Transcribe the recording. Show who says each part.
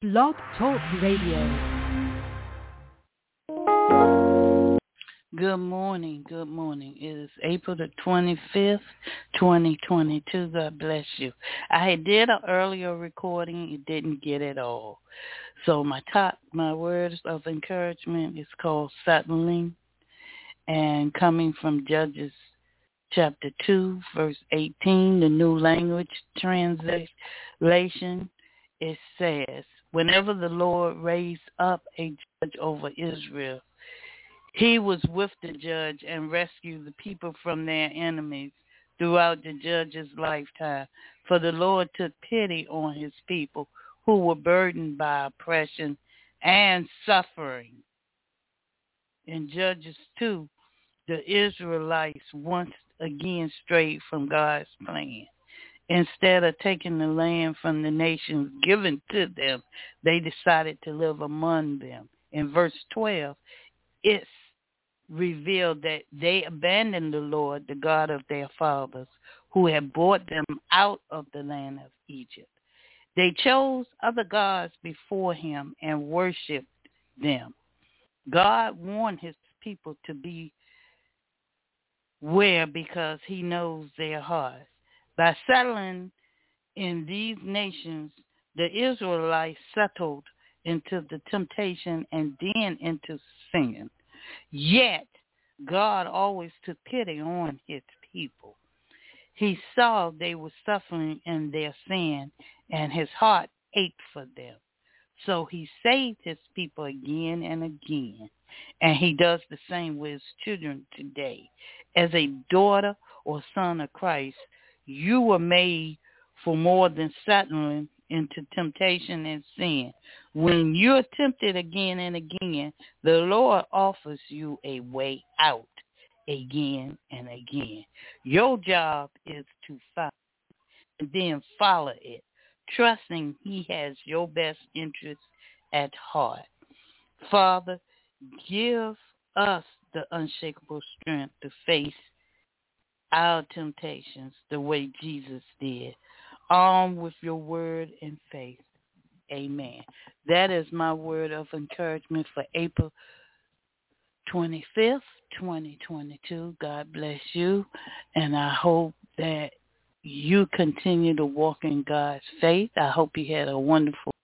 Speaker 1: Blog Talk Radio.
Speaker 2: Good morning. Good morning. It is April the 25th, 2022. God bless you. I did an earlier recording. It didn't get it all. So my words of encouragement is called settling, and coming from Judges chapter 2, verse 18, the New Language Translation, it says, whenever the Lord raised up a judge over Israel, he was with the judge and rescued the people from their enemies throughout the judge's lifetime. For the Lord took pity on his people who were burdened by oppression and suffering. In Judges 2, the Israelites once again strayed from God's plan. Instead of taking the land from the nations given to them, they decided to live among them. In verse 12, it's revealed that they abandoned the Lord, the God of their fathers, who had brought them out of the land of Egypt. They chose other gods before him and worshipped them. God warned his people to beware because he knows their hearts. By settling in these nations, the Israelites settled into the temptation and then into sin. Yet, God always took pity on his people. He saw they were suffering in their sin, and his heart ached for them. So he saved his people again and again, and he does the same with his children today. As a daughter or son of Christ, you were made for more than settling into temptation and sin. When you're tempted again and again, the Lord offers you a way out again and again. Your job is to follow and then follow it, trusting he has your best interests at heart. Father, give us the unshakable strength to face our temptations the way Jesus did, armed with your word and faith. Amen. That is my word of encouragement for April 25th, 2022. God bless you, and I hope that you continue to walk in God's faith. I hope you had a wonderful